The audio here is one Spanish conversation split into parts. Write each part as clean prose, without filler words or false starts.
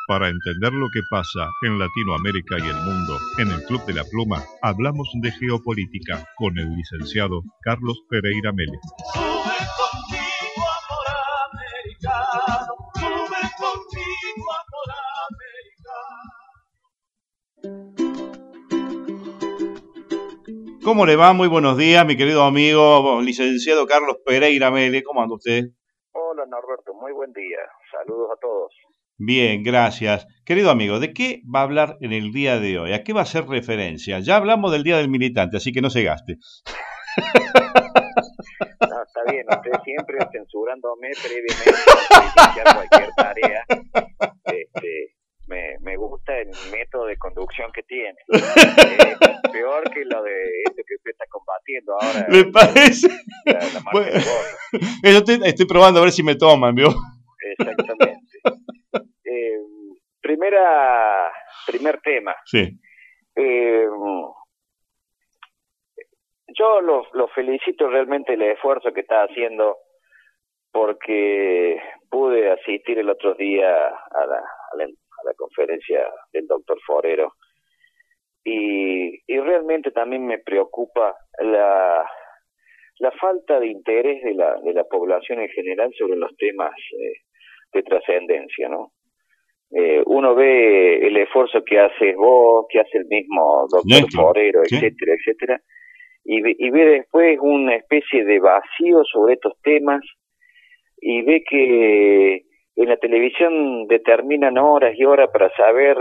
Para entender lo que pasa en Latinoamérica y el mundo, en el Club de la Pluma hablamos de geopolítica con el licenciado Carlos Pereira Mele. Sube conmigo, amor americano, sube conmigo, amor americano. ¿Cómo le va? Muy buenos días, mi querido amigo, licenciado Carlos Pereira Mele. ¿Cómo anda usted? Hola Norberto, muy buen día. Saludos a todos. Bien, gracias. Querido amigo, ¿de qué va a hablar en el día de hoy? ¿A qué va a hacer referencia? Ya hablamos del Día del Militante, así que no se gaste. No, está bien, usted siempre censurándome previamente para iniciar cualquier tarea. Me gusta el método de conducción que tiene. Peor que lo de esto que usted está combatiendo ahora. ¿Le parece? La marca Bueno, de voto. estoy probando a ver si me toman, ¿vio? Exactamente. Primer tema. Sí. Yo lo felicito realmente el esfuerzo que está haciendo, porque pude asistir el otro día a la conferencia del doctor Forero y realmente también me preocupa la falta de interés de la población en general sobre los temas de trascendencia, ¿no? Uno ve el esfuerzo que haces vos, que hace el mismo doctor Néstor, Forero, sí. etcétera, y ve después una especie de vacío sobre estos temas, y ve que en la televisión determinan horas y horas para saber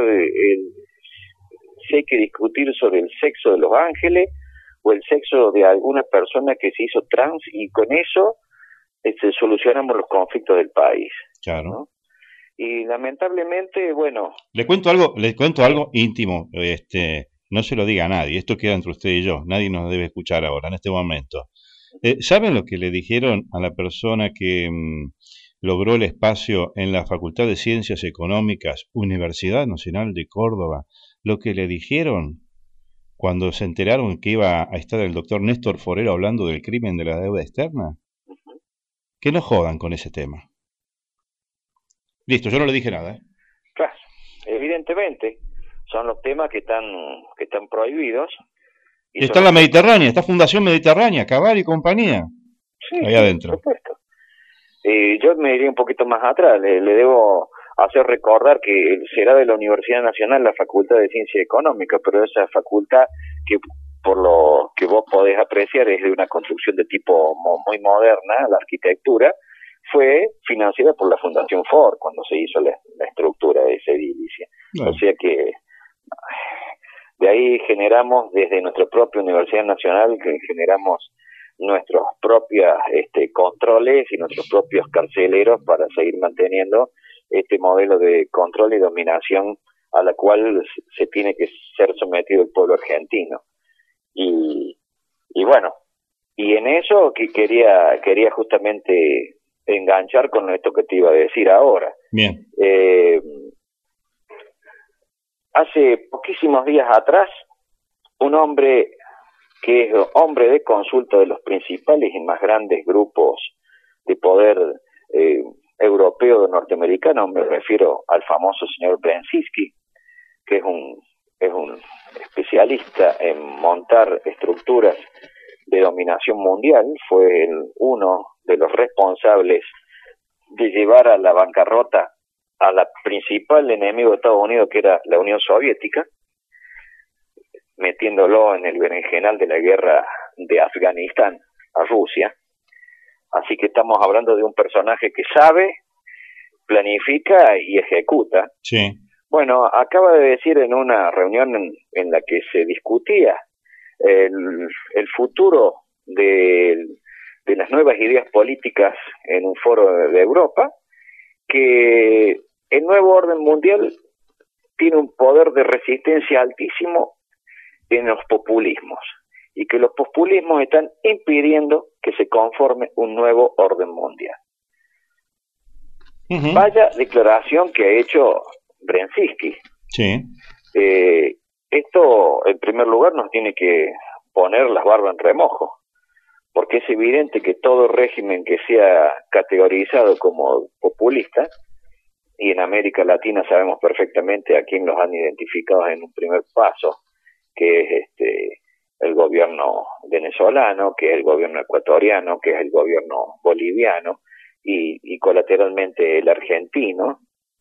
si hay que discutir sobre el sexo de los ángeles o el sexo de alguna persona que se hizo trans, y con eso solucionamos los conflictos del país. Claro. ¿No? Y lamentablemente, bueno... Le cuento algo íntimo, no se lo diga a nadie, esto queda entre usted y yo, nadie nos debe escuchar ahora, en este momento. ¿Saben lo que le dijeron a la persona que logró el espacio en la Facultad de Ciencias Económicas, Universidad Nacional de Córdoba? Lo que le dijeron cuando se enteraron que iba a estar el doctor Néstor Forero hablando del crimen de la deuda externa. Que no jodan con ese tema. Listo, yo no le dije nada. Claro, evidentemente son los temas que están prohibidos. Y está la Mediterránea, está Fundación Mediterránea, Cabal y compañía. Sí, ahí adentro. Por supuesto. Yo me iría un poquito más atrás, le debo hacer recordar que será de la Universidad Nacional la Facultad de Ciencia Económica, pero esa facultad, que por lo que vos podés apreciar es de una construcción de tipo muy moderna, la arquitectura, fue financiada por la Fundación Ford cuando se hizo la estructura de esa edilicia. Bueno. O sea que de ahí generamos, desde nuestra propia Universidad Nacional, que generamos nuestros propios controles y nuestros propios carceleros para seguir manteniendo este modelo de control y dominación a la cual se tiene que ser sometido el pueblo argentino. Y bueno, y en eso que quería justamente enganchar con esto que te iba a decir ahora. Bien. Hace poquísimos días atrás, un hombre que es hombre de consulta de los principales y más grandes grupos de poder europeo norteamericano, me refiero al famoso señor Brzezinski, que es un especialista en montar estructuras de dominación mundial, fue uno de los responsables de llevar a la bancarrota a la principal enemigo de Estados Unidos, que era la Unión Soviética, metiéndolo en el berenjenal de la guerra de Afganistán a Rusia. Así que estamos hablando de un personaje que sabe, planifica y ejecuta. Sí. Bueno, acaba de decir en una reunión en la que se discutía el futuro de las nuevas ideas políticas en un foro de Europa, que el nuevo orden mundial tiene un poder de resistencia altísimo en los populismos, y que los populismos están impidiendo que se conforme un nuevo orden mundial. Uh-huh. Vaya declaración que ha hecho Brzezinski. Sí. Esto, en primer lugar, nos tiene que poner las barbas en remojo, porque es evidente que todo régimen que sea categorizado como populista y en América Latina sabemos perfectamente a quién los han identificado en un primer paso, que es el gobierno venezolano, que es el gobierno ecuatoriano, que es el gobierno boliviano y colateralmente el argentino.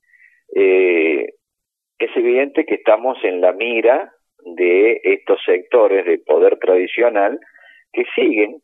Es evidente que estamos en la mira de estos sectores de poder tradicional que siguen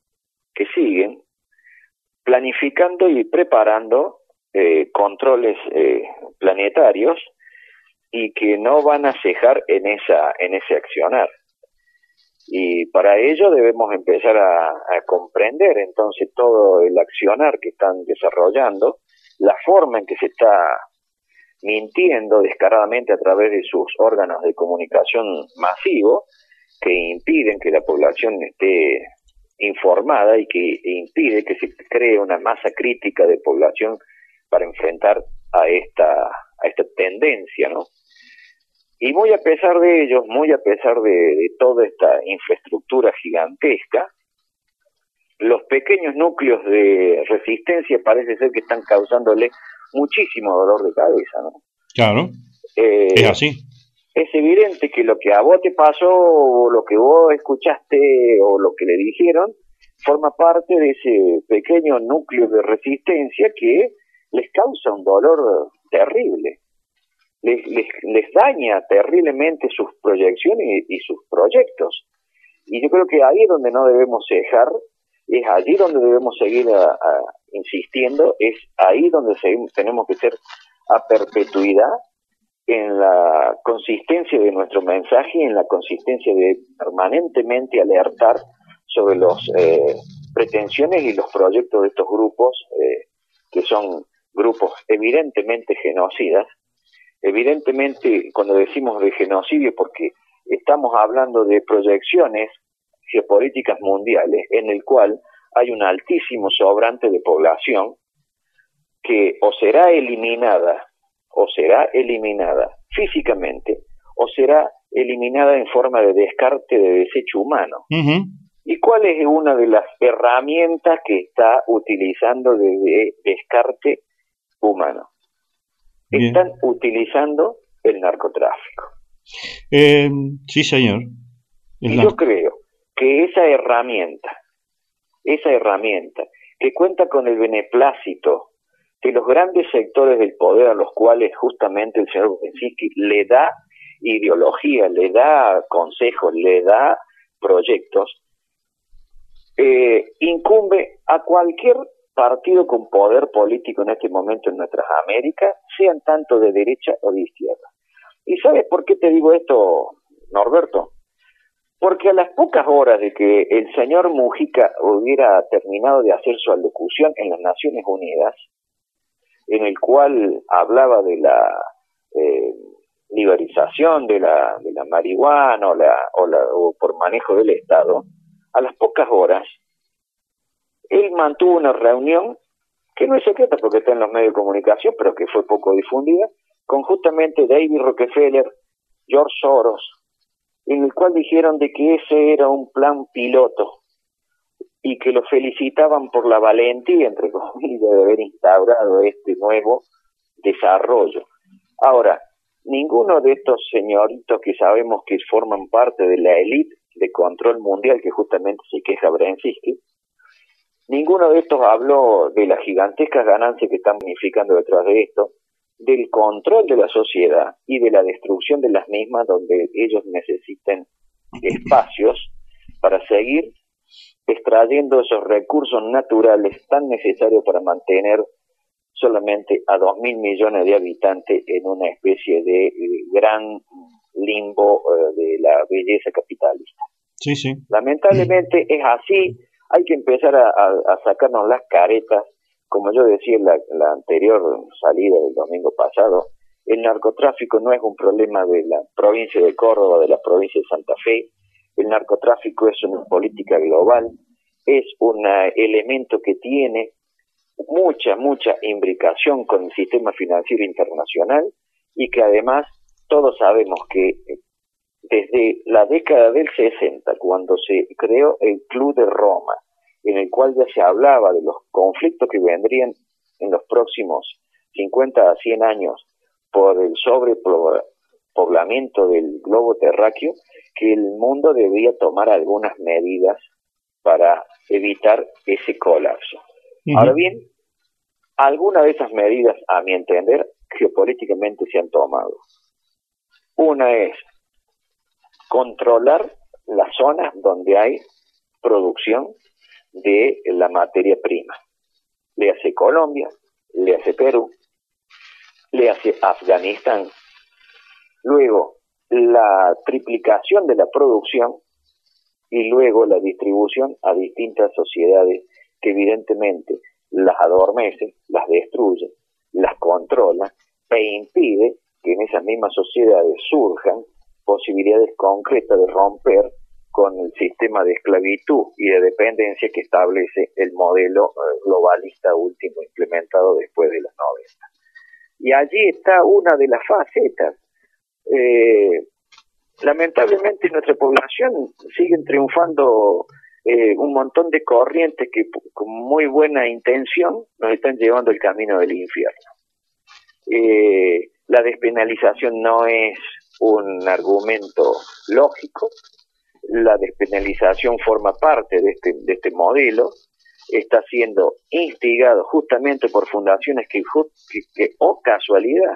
planificando y preparando controles planetarios y que no van a cejar en ese accionar. Y para ello debemos empezar a comprender entonces todo el accionar que están desarrollando, la forma en que se está mintiendo descaradamente a través de sus órganos de comunicación masivos que impiden que la población esté informada y que impide que se cree una masa crítica de población para enfrentar a esta tendencia, ¿no? Y muy a pesar de ellos, muy a pesar de toda esta infraestructura gigantesca, los pequeños núcleos de resistencia parece ser que están causándole muchísimo dolor de cabeza, ¿no? Claro, es así. Es evidente que lo que a vos te pasó, o lo que vos escuchaste, o lo que le dijeron, forma parte de ese pequeño núcleo de resistencia que les causa un dolor terrible. Les daña terriblemente sus proyecciones y sus proyectos. Y yo creo que ahí es donde no debemos cejar, es allí donde debemos seguir insistiendo, es ahí donde tenemos que ser a perpetuidad en la consistencia de nuestro mensaje, en la consistencia de permanentemente alertar sobre las pretensiones y los proyectos de estos grupos, que son grupos evidentemente genocidas. Evidentemente, cuando decimos de genocidio, porque estamos hablando de proyecciones geopolíticas mundiales, en el cual hay un altísimo sobrante de población que o será eliminada físicamente, o será eliminada en forma de descarte de desecho humano. Uh-huh. ¿Y cuál es una de las herramientas que está utilizando de descarte humano? Bien. Están utilizando el narcotráfico. Sí, señor. Y yo creo que esa herramienta que cuenta con el beneplácito de los grandes sectores del poder a los cuales justamente el señor Brzezinski le da ideología, le da consejos, le da proyectos, incumbe a cualquier partido con poder político en este momento en nuestras Américas, sean tanto de derecha o de izquierda. ¿Y sabes por qué te digo esto, Norberto? Porque a las pocas horas de que el señor Mujica hubiera terminado de hacer su alocución en las Naciones Unidas, en el cual hablaba de la liberalización de la marihuana o por manejo del Estado, a las pocas horas él mantuvo una reunión que no es secreta porque está en los medios de comunicación, pero que fue poco difundida, con justamente David Rockefeller, George Soros, en el cual dijeron de que ese era un plan piloto y que lo felicitaban por la valentía, entre comillas, de haber instaurado este nuevo desarrollo. Ahora, ninguno de estos señoritos que sabemos que forman parte de la élite de control mundial, que justamente se queja Brzezinski, ninguno de estos habló de las gigantescas ganancias que están significando detrás de esto, del control de la sociedad y de la destrucción de las mismas, donde ellos necesiten espacios para seguir extrayendo esos recursos naturales tan necesarios para mantener solamente a 2.000 millones de habitantes en una especie de gran limbo de la belleza capitalista. Sí, sí. Lamentablemente es así. Hay que empezar a sacarnos las caretas, como yo decía en la anterior salida del domingo pasado. El narcotráfico no es un problema de la provincia de Córdoba, de la provincia de Santa Fe. El narcotráfico es una política global, es un elemento que tiene mucha imbricación con el sistema financiero internacional y que además todos sabemos que desde la década del 60, cuando se creó el Club de Roma, en el cual ya se hablaba de los conflictos que vendrían en los próximos 50 a 100 años por el sobrepoblamiento del globo terráqueo, que el mundo debía tomar algunas medidas para evitar ese colapso. Ahora bien, algunas de esas medidas, a mi entender, geopolíticamente se han tomado. Una es controlar las zonas donde hay producción de la materia prima. Le hace Colombia, le hace Perú, le hace Afganistán. Luego, la triplicación de la producción y luego la distribución a distintas sociedades que evidentemente las adormece, las destruye, las controla e impide que en esas mismas sociedades surjan posibilidades concretas de romper con el sistema de esclavitud y de dependencia que establece el modelo globalista último implementado después de los 90. Y allí está una de las facetas. Lamentablemente en nuestra población siguen triunfando un montón de corrientes que con muy buena intención nos están llevando el camino del infierno. La despenalización no es un argumento lógico. La despenalización forma parte de este modelo, está siendo instigado justamente por fundaciones que oh casualidad,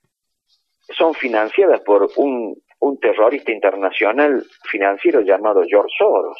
son financiadas por un terrorista internacional financiero llamado George Soros.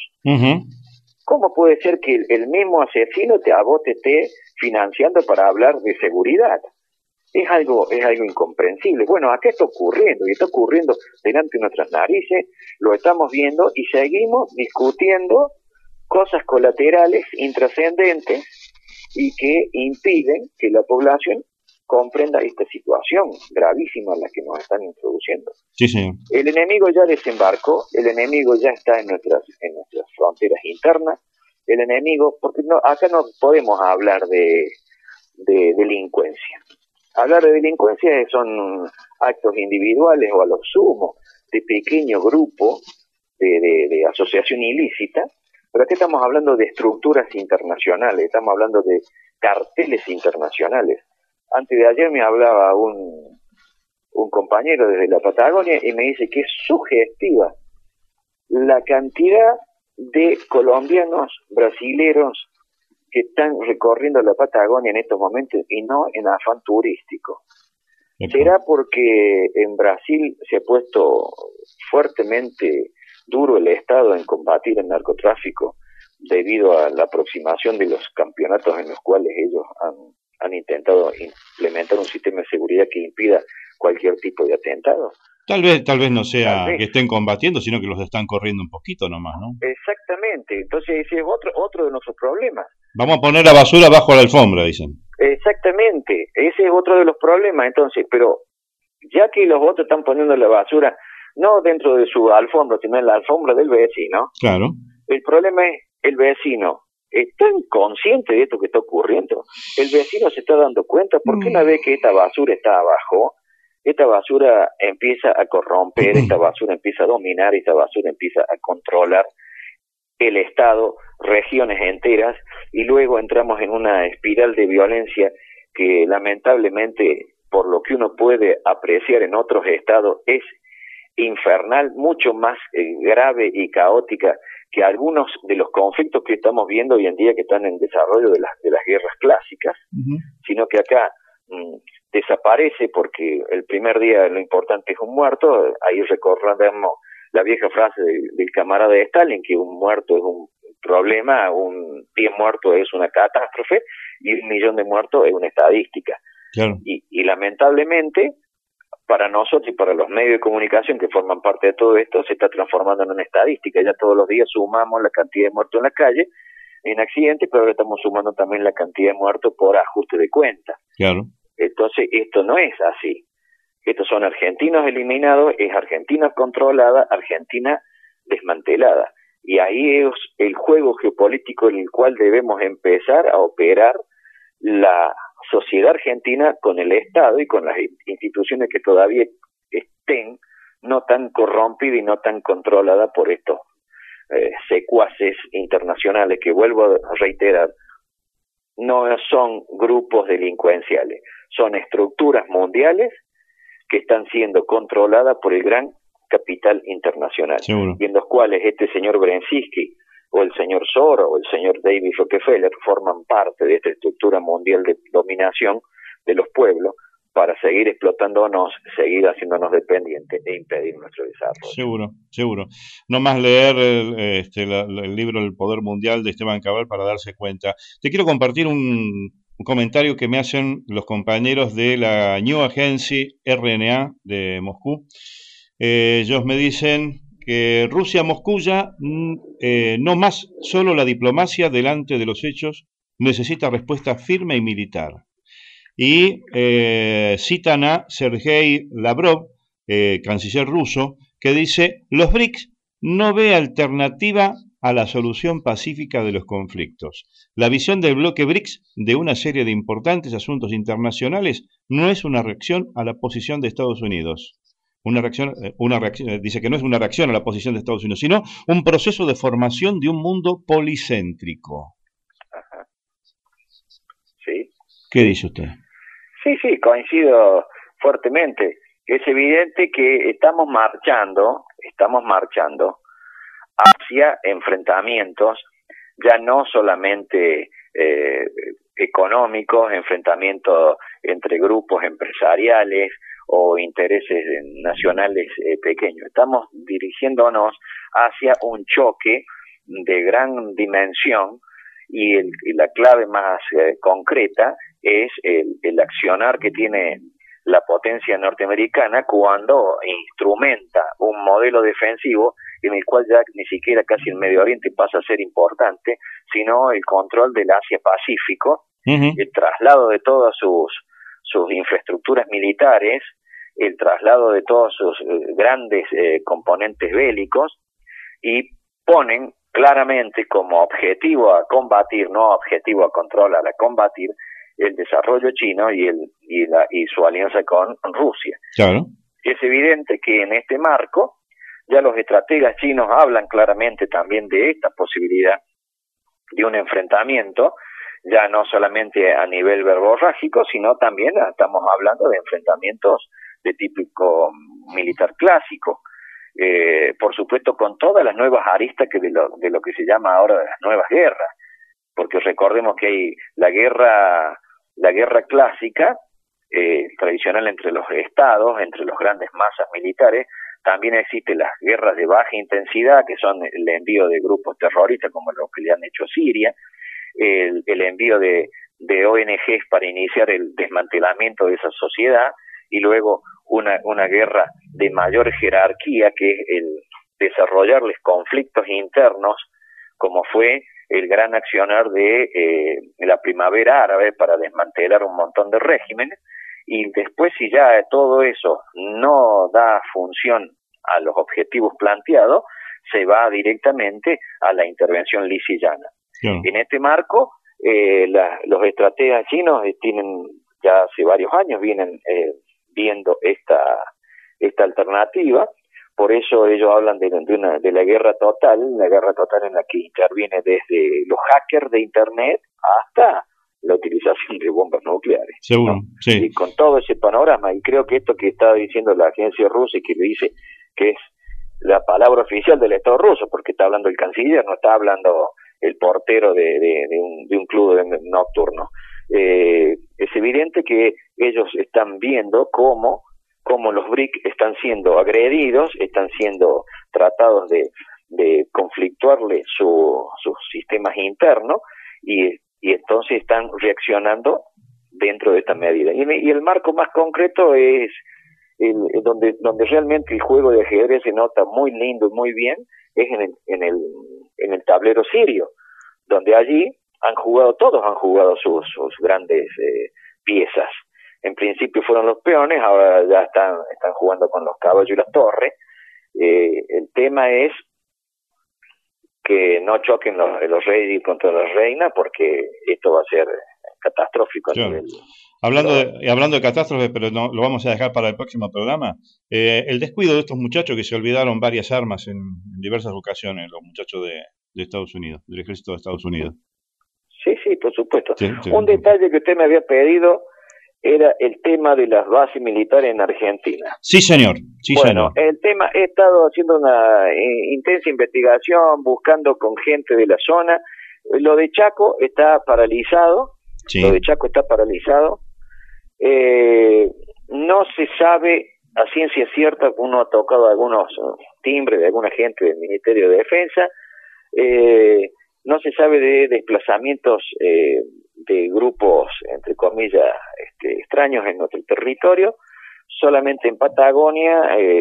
¿Cómo puede ser que el mismo asesino a vos te esté financiando para hablar de seguridad? Es algo incomprensible. Bueno, acá está ocurriendo, y está ocurriendo delante de nuestras narices, lo estamos viendo y seguimos discutiendo cosas colaterales, intrascendentes, y que impiden que la población comprenda esta situación gravísima en la que nos están introduciendo. Sí, sí. El enemigo ya desembarcó, el enemigo ya está en nuestras fronteras internas, el enemigo, porque acá no podemos hablar de delincuencia. Hablar de delincuencia son actos individuales o a lo sumo de pequeño grupo de asociación ilícita, pero aquí estamos hablando de estructuras internacionales, estamos hablando de carteles internacionales. Antes de ayer me hablaba un compañero desde la Patagonia y me dice que es sugestiva la cantidad de colombianos, brasileros, que están recorriendo la Patagonia en estos momentos y no en afán turístico. ¿Será porque en Brasil se ha puesto fuertemente duro el Estado en combatir el narcotráfico debido a la aproximación de los campeonatos en los cuales ellos han intentado implementar un sistema de seguridad que impida cualquier tipo de atentado? Tal vez no sea que estén combatiendo, sino que los están corriendo un poquito nomás, ¿no? Exactamente, entonces ese es otro de nuestros problemas. Vamos a poner la basura bajo la alfombra, dicen. Exactamente, ese es otro de los problemas, entonces, pero ya que los otros están poniendo la basura, no dentro de su alfombra, sino en la alfombra del vecino. Claro. El problema es el vecino. ¿Están conscientes de esto que está ocurriendo? El vecino se está dando cuenta porque una vez que esta basura está abajo, esta basura empieza a corromper, esta basura empieza a dominar, esta basura empieza a controlar el Estado, regiones enteras, y luego entramos en una espiral de violencia que lamentablemente, por lo que uno puede apreciar en otros estados, es infernal, mucho más grave y caótica que algunos de los conflictos que estamos viendo hoy en día que están en desarrollo de las guerras clásicas, sino que acá desaparece porque el primer día lo importante es un muerto. Ahí recordamos la vieja frase del camarada de Stalin, que un muerto es un problema, un 10 muertos es una catástrofe y 1 millón de muertos es una estadística. Claro. Y lamentablemente para nosotros y para los medios de comunicación que forman parte de todo esto se está transformando en una estadística. Ya todos los días sumamos la cantidad de muertos en la calle en accidentes, pero ahora estamos sumando también la cantidad de muertos por ajuste de cuenta. Claro. Entonces esto no es así. Estos son argentinos eliminados, es Argentina controlada, Argentina desmantelada. Y ahí es el juego geopolítico en el cual debemos empezar a operar la sociedad argentina con el Estado y con las instituciones que todavía estén no tan corrompidas y no tan controladas por estos secuaces internacionales que, vuelvo a reiterar, no son grupos delincuenciales, son estructuras mundiales que están siendo controladas por el gran capital internacional. Seguro. Y en los cuales este señor Brzezinski o el señor Soros o el señor David Rockefeller forman parte de esta estructura mundial de dominación de los pueblos para seguir explotándonos, seguir haciéndonos dependientes e impedir nuestro desarrollo. Seguro, seguro. No más leer el libro El Poder Mundial de Esteban Cabal para darse cuenta. Te quiero compartir un comentario que me hacen los compañeros de la New Agency RNA de Moscú. Ellos me dicen que Rusia-Moscú ya no más solo la diplomacia delante de los hechos, necesita respuesta firme y militar. Y citan a Sergei Lavrov, canciller ruso, que dice: los BRICS no ve alternativa a la solución pacífica de los conflictos. La visión del bloque BRICS de una serie de importantes asuntos internacionales no es una reacción a la posición de Estados Unidos. Dice que no es una reacción a la posición de Estados Unidos, sino un proceso de formación de un mundo policéntrico. Ajá. ¿Sí? ¿Qué dice usted? Sí, coincido fuertemente. Es evidente que estamos marchando hacia enfrentamientos ya no solamente económicos, enfrentamientos entre grupos empresariales o intereses nacionales pequeños. Estamos dirigiéndonos hacia un choque de gran dimensión y la clave más concreta es el accionar que tiene la potencia norteamericana cuando instrumenta un modelo defensivo en el cual ya ni siquiera casi el Medio Oriente pasa a ser importante, sino el control del Asia-Pacífico, el traslado de todas sus infraestructuras militares, el traslado de todos sus grandes componentes bélicos, y ponen claramente como objetivo a combatir, no objetivo a controlar, a combatir el desarrollo chino y su alianza con Rusia. Claro. Es evidente que en este marco ya los estrategas chinos hablan claramente también de esta posibilidad de un enfrentamiento, ya no solamente a nivel verborrágico, sino también estamos hablando de enfrentamientos de típico militar clásico, por supuesto con todas las nuevas aristas de lo que se llama ahora las nuevas guerras, porque recordemos que hay la guerra clásica, tradicional entre los estados, entre los grandes masas militares. También existen las guerras de baja intensidad, que son el envío de grupos terroristas como los que le han hecho a Siria, el envío de ONGs para iniciar el desmantelamiento de esa sociedad, y luego una guerra de mayor jerarquía, que es el desarrollarles conflictos internos, como fue el gran accionar de la primavera árabe para desmantelar un montón de regímenes. Y después, si ya todo eso no da función a los objetivos planteados, se va directamente a la intervención lisa y llana. Claro. En este marco, los estrategas chinos tienen ya hace varios años vienen viendo esta alternativa. Por eso ellos hablan de la guerra total en la que interviene desde los hackers de Internet hasta la utilización de bombas nucleares. Seguro, ¿no? sí. Y con todo ese panorama, y creo que esto que está diciendo la agencia rusa y que le dice que es la palabra oficial del Estado ruso, porque está hablando el canciller, no está hablando el portero de un club nocturno. Es evidente que ellos están viendo cómo los BRIC están siendo agredidos, están siendo tratados de conflictuarle sus sistemas internos, y entonces están reaccionando dentro de esta medida. Y el marco más concreto es donde realmente el juego de ajedrez se nota muy lindo y muy bien, es en el tablero sirio, donde allí todos han jugado sus grandes piezas. En principio fueron los peones, ahora ya están jugando con los caballos y las torres. El tema es que no choquen los reyes contra las reinas, porque esto va a ser catastrófico. Claro. Hablando de catástrofes, pero no, lo vamos a dejar para el próximo programa. El descuido de estos muchachos que se olvidaron varias armas en diversas ocasiones, los muchachos de Estados Unidos, del ejército de Estados Unidos. Sí, sí, por supuesto. Sí, sí, Un sí. detalle que usted me había pedido era el tema de las bases militares en Argentina. Sí, señor. Sí, Bueno, señor. el tema, he estado haciendo una intensa investigación, buscando con gente de la zona. Lo de Chaco está paralizado, Sí. lo de Chaco está paralizado. No se sabe a ciencia cierta, uno ha tocado algunos timbres de alguna gente del Ministerio de Defensa, no se sabe de desplazamientos de grupos, entre comillas, extraños en nuestro territorio, solamente en Patagonia,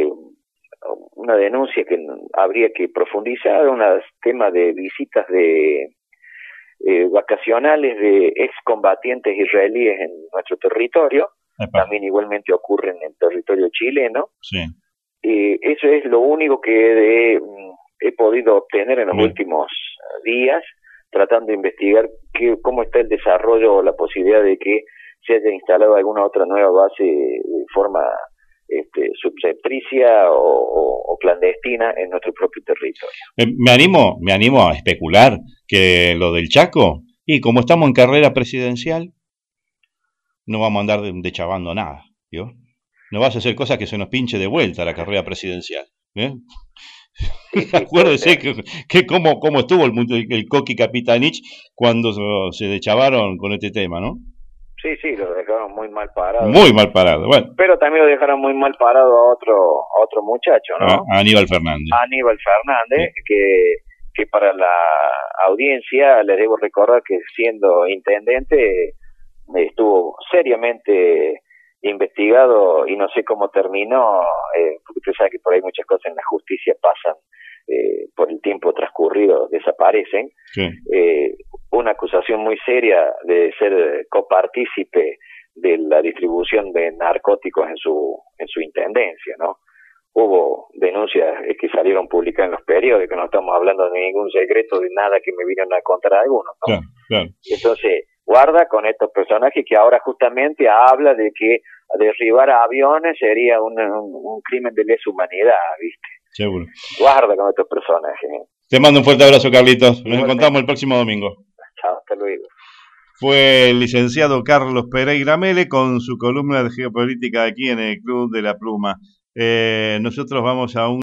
una denuncia que habría que profundizar, un tema de visitas de vacacionales de excombatientes israelíes en nuestro territorio, Epa. también igualmente ocurre en el territorio chileno. Sí. Eso es lo único que he podido obtener en los Bien. últimos días, tratando de investigar cómo está el desarrollo o la posibilidad de que se haya instalado alguna otra nueva base de forma subseptricia o clandestina en nuestro propio territorio. Me animo a especular que lo del Chaco, y como estamos en carrera presidencial, no vamos a andar chavando nada, ¿yo? No vas a hacer cosas que se nos pinche de vuelta la carrera presidencial, ¿eh? Sí, sí, Acuérdese que cómo estuvo el Coqui Capitanich cuando se deschavaron con este tema, ¿no? Sí, sí, lo dejaron muy mal parado. Muy mal parado, bueno. Pero también lo dejaron muy mal parado a otro muchacho, ¿no? A Aníbal Fernández. Aníbal Fernández, Sí. que para la audiencia les debo recordar que siendo intendente estuvo seriamente investigado y no sé cómo terminó, porque usted sabe que por ahí muchas cosas en la justicia pasan, por el tiempo transcurrido desaparecen. Sí. Una acusación muy seria de ser copartícipe de la distribución de narcóticos en su intendencia, ¿no? Hubo denuncias que salieron publicadas en los periódicos, no estamos hablando de ningún secreto, de nada que me vinieron a contar algunos, ¿no? Claro, claro. Entonces, guarda con estos personajes que ahora justamente habla de que derribar aviones sería un crimen de lesa humanidad, ¿viste? Seguro. Guarda con estos personajes. Te mando un fuerte abrazo, Carlitos. Nos Igualmente. encontramos el próximo domingo. Chao, hasta luego. Fue el licenciado Carlos Pereira Mele con su columna de geopolítica aquí en el Club de la Pluma. Nosotros vamos a un